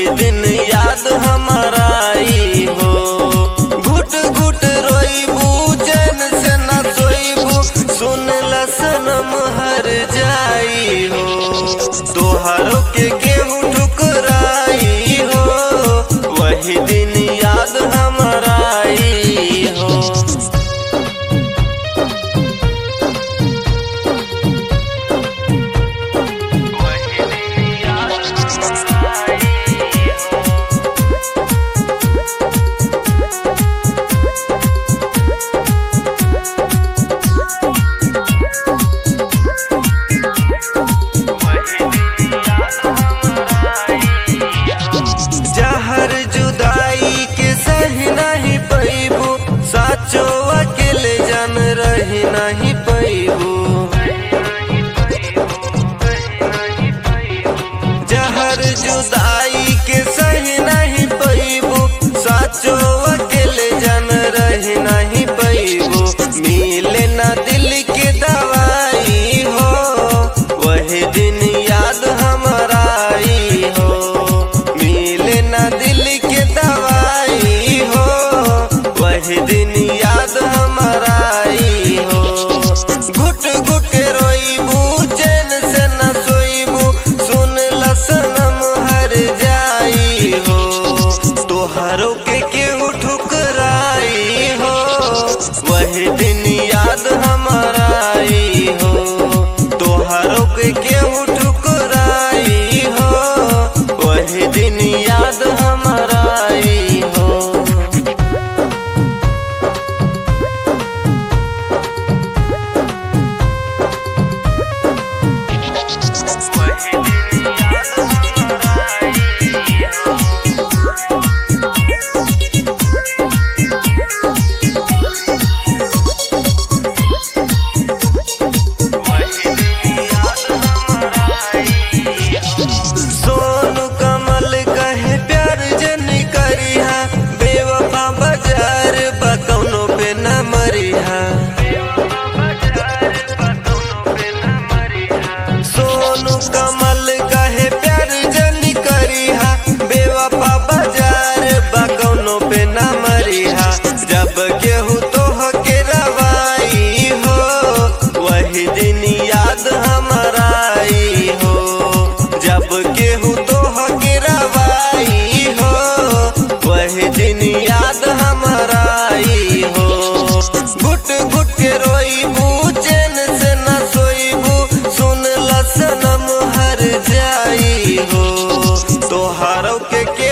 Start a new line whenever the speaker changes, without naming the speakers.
दिन याद हमारा आई हो। घुट घुट रोईबू चैन से न सोईबू, सुन ल सनम हर जाई हो। तोहरों के गेहूं ठुकराई हो, वही दिन याद हमारा आई हो। जहर जुदाई के सही नहीं पैबू, साचो अकेले जान रही नहीं पैबू। जहर जुदाई के सही नहीं पैबू, साचो अकेले जान रही नहीं पैबू। मिले ना दिल के दवाई हो, वही दिन याद हमारा आई हो। मिले ना दिल के दवाई हो, वही दिन याद हमारा आई हो। घुट घुट रोईबू चैन से न सोईबू, सुन ल सनम हर जाई हो। तोहरों के केहू ठुकराई हो, वही दिन याद हमारा आई हो। तोहरों के केहू ठुकराई हो, वही दिन याद हमारा आई हो। सोनू कमल कहे प्यार जन करिहा, बेवफा बाजार बा कौनो पे न मरिहा। सोनू कमल कहे प्यार जन करिहा, बेवफा बाजार बा कौनो पे न मरिहा। जब केहू तोह के रवाई हो, वही दिन याद हमारा आई हो। जब केहू तोह के रवाई हो, वही दिन याद हमारा आई हो। घुट घुट के रोईबू चैन से न सोईबू, सुन ल सनम हर जाई हो। तोहरों के